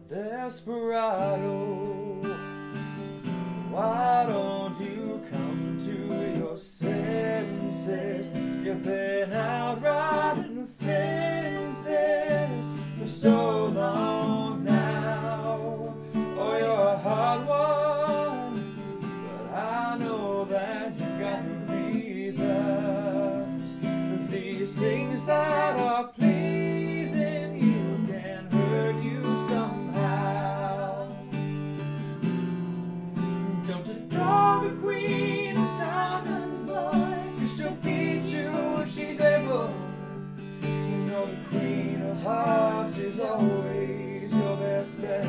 Desperado, why don't you come to your senses? You've been out riding fences for so long now. Oh, you're a hard one, but I know that you got reasons. These things that are pleasing you can hurt you somehow. Don't you draw the queen of diamonds, boy, 'cause she'll beat you if she's able. You know the queen of hearts is always your best bet.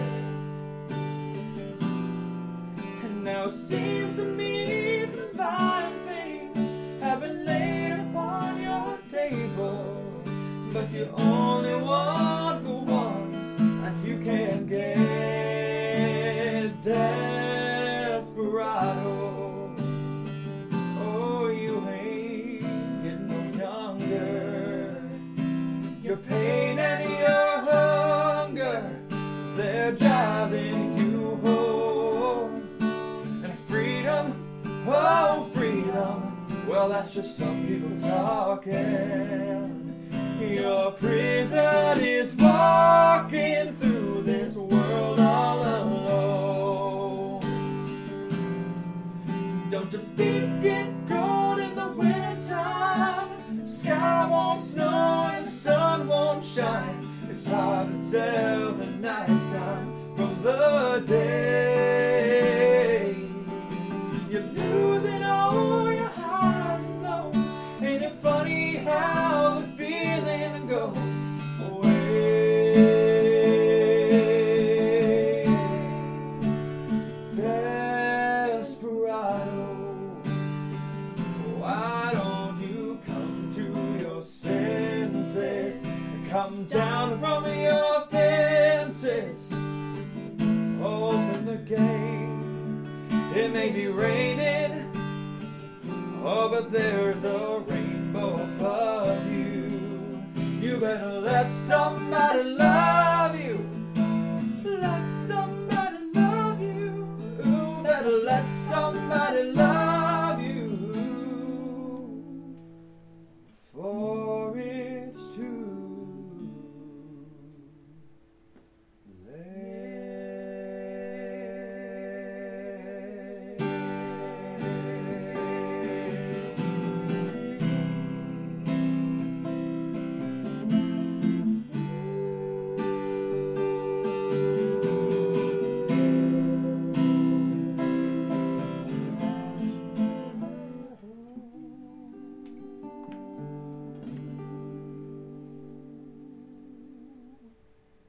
And now it seems to me some fine things have been laid upon your table, but you only want the ones that you can get. Desperado, oh, you ain't getting no younger. Your pain and your hunger, they're driving you home. And freedom, oh freedom, well, that's just some people talking. Your prison is walking through this world all alone. Don't your feet get cold in the wintertime? The sky won't snow and the sun won't shine. It's hard to tell the nighttime from the day. You're losing all your highs and lows. Ain't it funny how the feeling goes away? Desperado, why don't you come to your senses? Come down from your fences. Open the gate. It may be raining, oh, but there's a rainbow above you. You better let somebody love